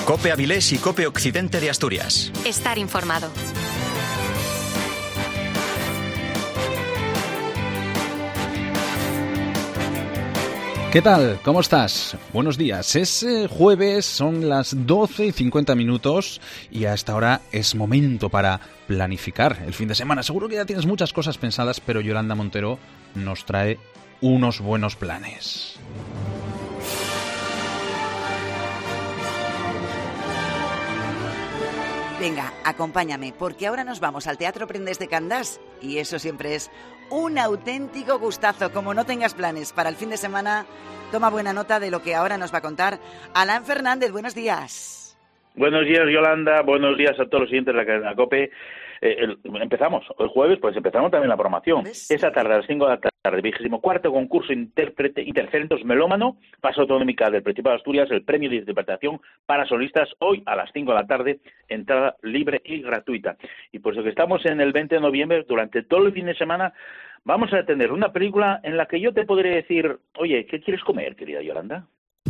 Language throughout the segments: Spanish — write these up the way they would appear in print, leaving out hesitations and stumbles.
COPE Avilés y COPE Occidente de Asturias. Estar informado. ¿Qué tal? ¿Cómo estás? Buenos días. Es jueves, son las 12:50 y a esta hora es momento para planificar el fin de semana. Seguro que ya tienes muchas cosas pensadas, pero Yolanda Montero nos trae unos buenos planes. Venga, acompáñame, porque ahora nos vamos al Teatro Prendes de Candás y eso siempre es un auténtico gustazo. Como no tengas planes para el fin de semana, toma buena nota de lo que ahora nos va a contar Alan Fernández. Buenos días. Buenos días, Yolanda. Buenos días a todos los siguientes de la COPE. Empezamos el jueves, pues empezamos también la programación. ¿Ves? Esa tarde, a las 5 de la tarde, 24º concurso intérprete y tercerentos melómano, Paso Autonómica del Principado de Asturias, el premio de interpretación para solistas, hoy a las 5 de la tarde, entrada libre y gratuita. Y puesto que estamos en el 20 de noviembre, durante todo el fin de semana, vamos a tener una película en la que yo te podré decir, oye, ¿qué quieres comer, querida Yolanda?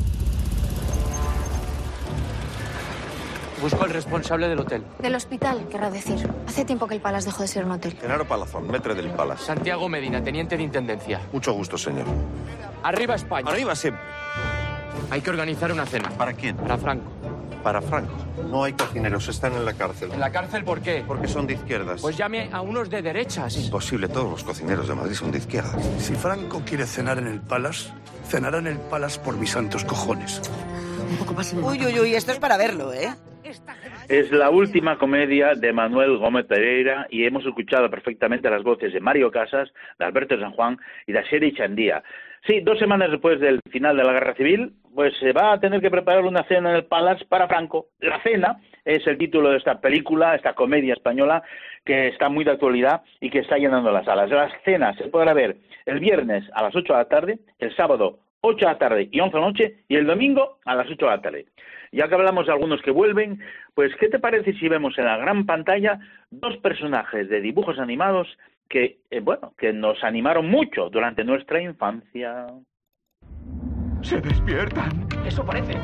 Busco al responsable del hotel. Del hospital, querrá decir. Hace tiempo que el Palace dejó de ser un hotel. Genaro Palazón, metre del Palace. Santiago Medina, teniente de intendencia. Mucho gusto, señor. Arriba España. Arriba siempre. Hay que organizar una cena. ¿Para quién? Para Franco. Para Franco. No hay cocineros, están en la cárcel. ¿En la cárcel por qué? Porque son de izquierdas. Pues llame a unos de derechas. Imposible, todos los cocineros de Madrid son de izquierdas. Si Franco quiere cenar en el Palace, cenará en el Palace por mis santos cojones. Un poco más. Uy, esto es para verlo, ¿eh? Es la última comedia de Manuel Gómez Pereira y hemos escuchado perfectamente las voces de Mario Casas, de Alberto San Juan y de Asheri Chandía. Sí, 2 semanas después del final de la Guerra Civil, pues se va a tener que preparar una cena en el Palace para Franco. La cena es el título de esta película, esta comedia española, que está muy de actualidad y que está llenando las salas. Las cenas se podrá ver el viernes a las 8 de la tarde, el sábado 8 de la tarde y 11 de la noche, y el domingo a las 8 de la tarde. Ya que hablamos de algunos que vuelven, pues ¿qué te parece si vemos en la gran pantalla 2 personajes de dibujos animados que, que nos animaron mucho durante nuestra infancia? Se despiertan. Eso parece.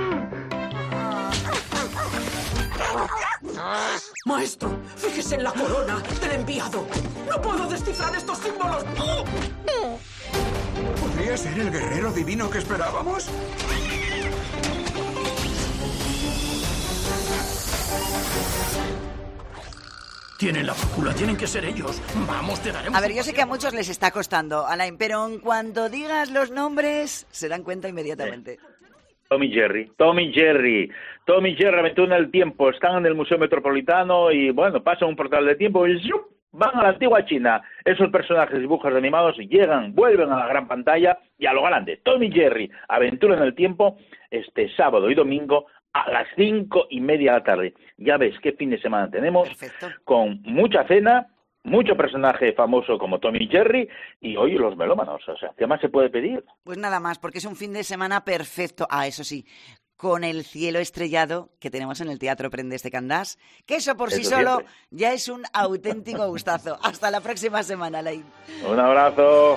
Maestro, fíjese en la corona del enviado. No puedo descifrar estos símbolos. ¿Podría ser el guerrero divino que esperábamos? Tienen la fácula, tienen que ser ellos. Vamos, te daremos... A ver, yo sé que a muchos les está costando, Alain, pero en cuanto digas los nombres, se dan cuenta inmediatamente. Tom y Jerry, Aventura en el Tiempo, están en el Museo Metropolitano y, pasan un portal de tiempo y ¡zup!, van a la antigua China. Esos personajes dibujos animados vuelven a la gran pantalla y a lo grande. Tom y Jerry, Aventura en el Tiempo, este sábado y domingo a las 5:30 de la tarde. Ya ves qué fin de semana tenemos. Perfecto. Con mucha cena, mucho personaje famoso como Tom y Jerry y hoy los melómanos. O sea, ¿qué más se puede pedir? Pues nada más, porque es un fin de semana perfecto. Ah, eso sí, con el cielo estrellado que tenemos en el Teatro Prendes de Candás, que eso por sí solo siempre ya es un auténtico gustazo. Hasta la próxima semana, Alain. Un abrazo.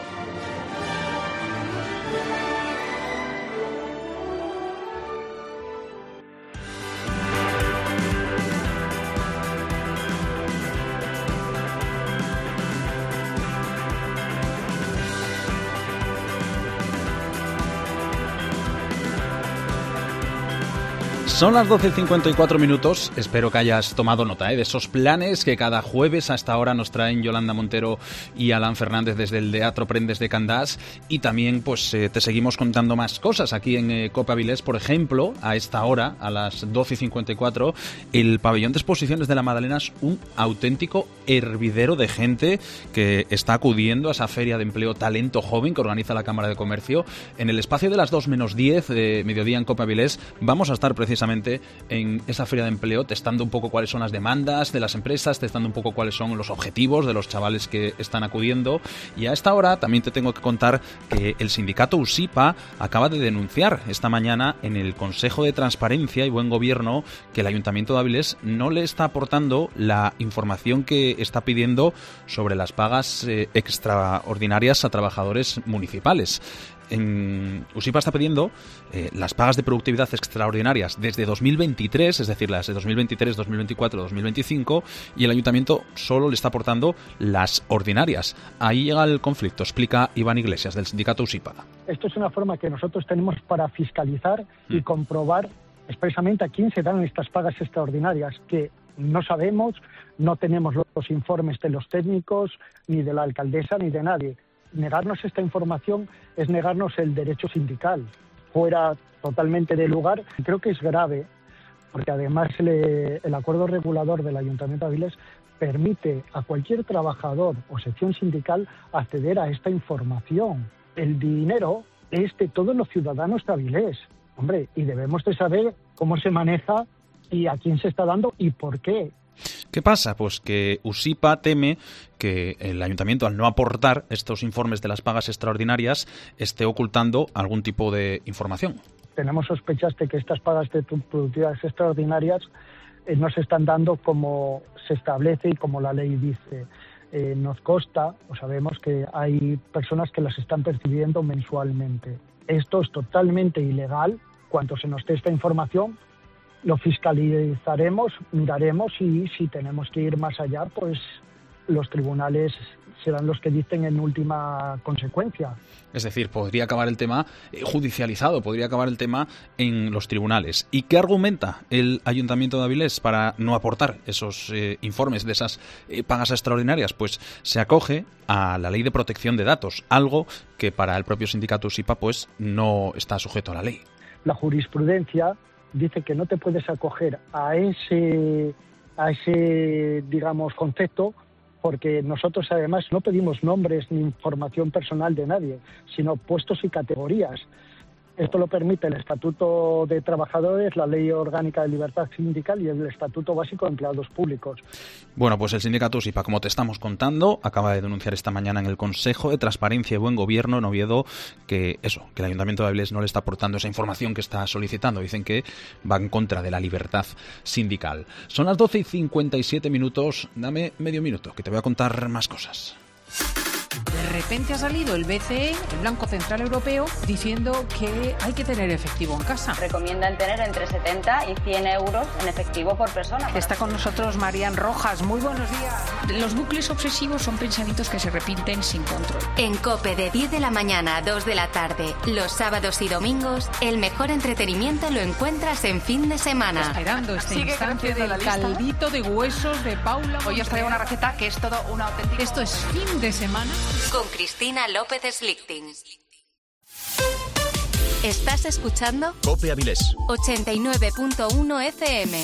Son las 12:54. Espero que hayas tomado nota de esos planes que cada jueves hasta ahora nos traen Yolanda Montero y Alan Fernández desde el Teatro Prendes de Candás. Y también pues te seguimos contando más cosas aquí en COPE Avilés. Por ejemplo, a esta hora, a las 12:54, el pabellón de exposiciones de la Madalena es un auténtico hervidero de gente que está acudiendo a esa feria de empleo Talento Joven que organiza la Cámara de Comercio. En el espacio de las 2:10 de mediodía en COPE Avilés vamos a estar precisamente en esa feria de empleo testando un poco cuáles son las demandas de las empresas, testando un poco cuáles son los objetivos de los chavales que están acudiendo. Y a esta hora también te tengo que contar que el sindicato USIPA acaba de denunciar esta mañana en el Consejo de Transparencia y Buen Gobierno que el Ayuntamiento de Avilés no le está aportando la información que está pidiendo sobre las pagas extraordinarias a trabajadores municipales. USIPA está pidiendo las pagas de productividad extraordinarias desde 2023, es decir, las de 2023, 2024, 2025, y el Ayuntamiento solo le está aportando las ordinarias. Ahí llega el conflicto, explica Iván Iglesias, del sindicato USIPA. Esto es una forma que nosotros tenemos para fiscalizar y comprobar expresamente a quién se dan estas pagas extraordinarias, que no sabemos, no tenemos los informes de los técnicos, ni de la alcaldesa, ni de nadie. Negarnos esta información es negarnos el derecho sindical. Fuera totalmente de lugar, creo que es grave, porque además el acuerdo regulador del Ayuntamiento de Avilés permite a cualquier trabajador o sección sindical acceder a esta información. El dinero es de todos los ciudadanos de Avilés, hombre, y debemos de saber cómo se maneja y a quién se está dando y por qué. ¿Qué pasa? Pues que USIPA teme que el Ayuntamiento, al no aportar estos informes de las pagas extraordinarias, esté ocultando algún tipo de información. Tenemos sospechas de que estas pagas de productividades extraordinarias no se están dando como se establece y como la ley dice. Nos consta, o sabemos, que hay personas que las están percibiendo mensualmente. Esto es totalmente ilegal. Cuando se nos dé esta información, lo fiscalizaremos, miraremos y si tenemos que ir más allá, pues los tribunales serán los que dicten en última consecuencia. Es decir, podría acabar el tema judicializado, podría acabar el tema en los tribunales. ¿Y qué argumenta el Ayuntamiento de Avilés para no aportar esos informes de esas pagas extraordinarias? Pues se acoge a la Ley de Protección de Datos, algo que para el propio sindicato USIPA pues no está sujeto a la ley. La jurisprudencia dice que no te puedes acoger a ese digamos, concepto, porque nosotros además no pedimos nombres ni información personal de nadie, sino puestos y categorías. Esto lo permite el Estatuto de Trabajadores, la Ley Orgánica de Libertad Sindical y el Estatuto Básico de Empleados Públicos. Bueno, pues el sindicato USIPA, como te estamos contando, acaba de denunciar esta mañana en el Consejo de Transparencia y Buen Gobierno en Oviedo que el Ayuntamiento de Avilés no le está aportando esa información que está solicitando. Dicen que va en contra de la libertad sindical. Son las 12:57. Dame medio minuto, que te voy a contar más cosas. De repente ha salido el BCE, el Banco Central Europeo, diciendo que hay que tener efectivo en casa. Recomiendan tener entre 70 y 100 euros en efectivo por persona. Está con nosotros Marian Rojas. Muy buenos días. Los bucles obsesivos son pensamientos que se repiten sin control. En COPE, de 10 de la mañana a 2 de la tarde, los sábados y domingos, el mejor entretenimiento lo encuentras en fin de semana. Esperando este instante del caldito de huesos de Paula. Hoy os traigo una receta que es todo una auténtica... Esto es fin de semana. Con Cristina López Slichting. ¿Estás escuchando? COPE Avilés. 89.1 FM.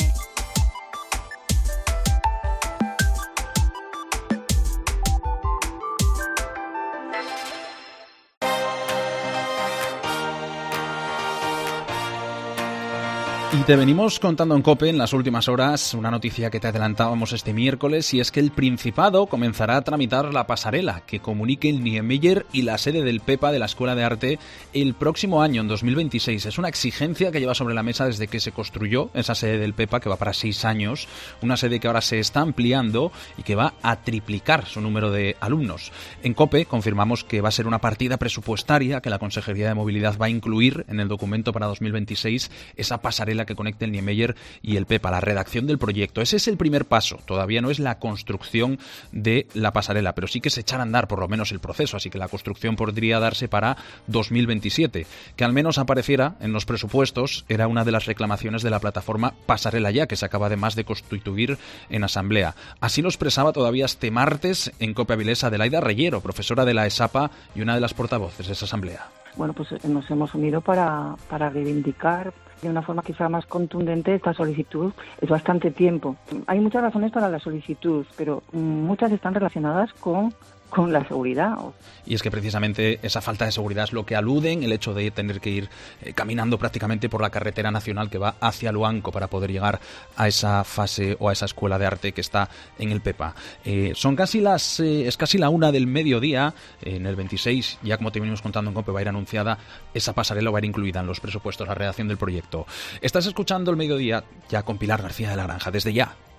Y te venimos contando en COPE en las últimas horas una noticia que te adelantábamos este miércoles, y es que el Principado comenzará a tramitar la pasarela que comunique el Niemeyer y la sede del PEPA de la Escuela de Arte el próximo año, en 2026. Es una exigencia que lleva sobre la mesa desde que se construyó esa sede del PEPA, que va para 6 años, una sede que ahora se está ampliando y que va a triplicar su número de alumnos. En COPE confirmamos que va a ser una partida presupuestaria que la Consejería de Movilidad va a incluir en el documento para 2026, esa pasarela que conecte el Niemeyer y el PEPA, la redacción del proyecto. Ese es el primer paso, todavía no es la construcción de la pasarela, pero sí que se echará a andar por lo menos el proceso, así que la construcción podría darse para 2027. Que al menos apareciera en los presupuestos era una de las reclamaciones de la plataforma Pasarela Ya, que se acaba además de constituir en asamblea. Así lo expresaba todavía este martes en COPE Avilés Adelaida Reyero, profesora de la ESAPA y una de las portavoces de esa asamblea. Bueno, pues nos hemos unido para reivindicar de una forma quizá más contundente esta solicitud. Es bastante tiempo. Hay muchas razones para la solicitud, pero muchas están relacionadas con la seguridad. Y es que precisamente esa falta de seguridad es lo que aluden, el hecho de tener que ir caminando prácticamente por la carretera nacional que va hacia Luanco para poder llegar a esa fase o a esa escuela de arte que está en el PEPA. Es casi la 1 del mediodía. En el 26, ya como te venimos contando en COPE, va a ir anunciada esa pasarela, va a ir incluida en los presupuestos, la redacción del proyecto. Estás escuchando El Mediodía ya con Pilar García de la Granja. Desde ya